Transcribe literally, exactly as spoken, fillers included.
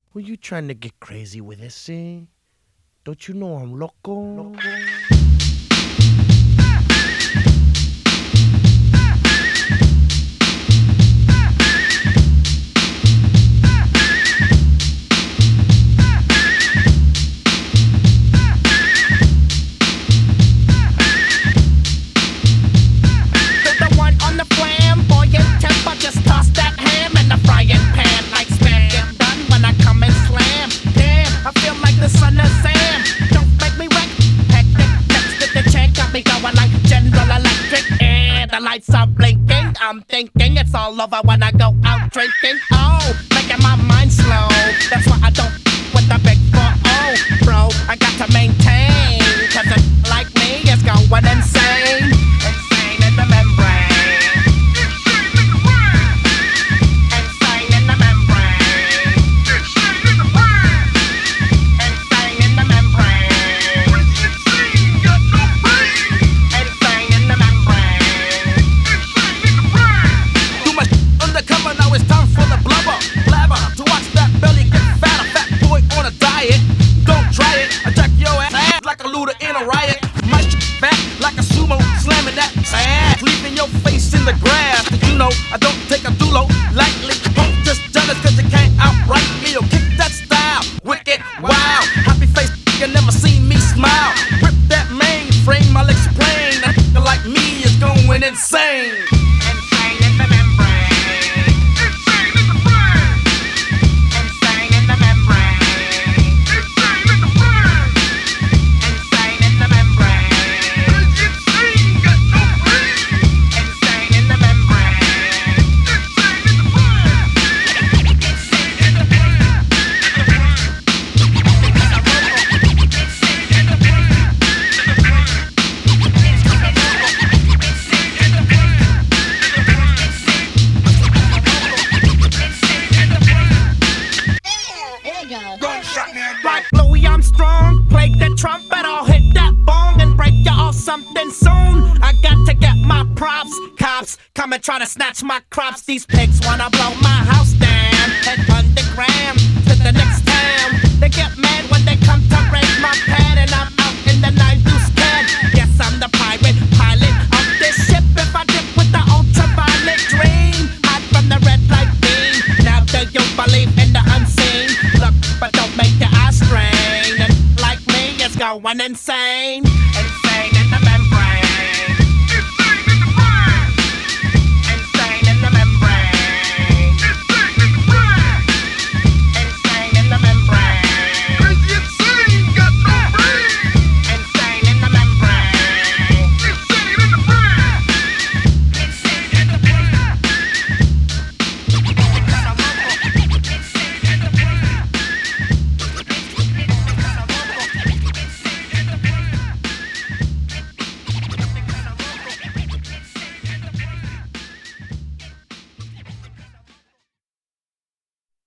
Were you trying to get crazy with this, eh? Don't you know I'm loco? loco? Lights are blinking, I'm thinking it's all over when I go out drinking. Oh, making my mind slow. That's why I don't with the big four oh, bro. I got to maintain, cause a like me is going insane. Insane in the membrane. Insane in the membrane. Insane in the brain. Insane in the membrane. Insane in the membrane. Undercover, now it's time for the blubber, blabber. To watch that belly get fat, a fat boy on a diet. Don't try it, I jack your ass like a looter in a riot. My shit fat like a sumo, slamming that ass, leaving your face in the grass. Cause you know I don't take a dulo lightly. Don't just jealous cause you can't outright me or kick that style. Wicked, wow, happy face, you never seen me smile. Rip that mainframe, my legs plain. A nigga like me is going insane. Insane in the membrane. Like Louis Armstrong, play the trumpet, I'll hit that bong and break you off something soon. I got to get my props, cops come and try to snatch my crops. These pigs wanna blow my house down, head underground to the next town. They get mad when they come to raid my pad and I'm out in the night do scared. Yes, I'm the pirate pilot of this ship. If I dip with the ultraviolet dream, hide from the red light beam. Now do you believe in the unseen? Look, but don't make your eyes strain. And like me, it's going insane.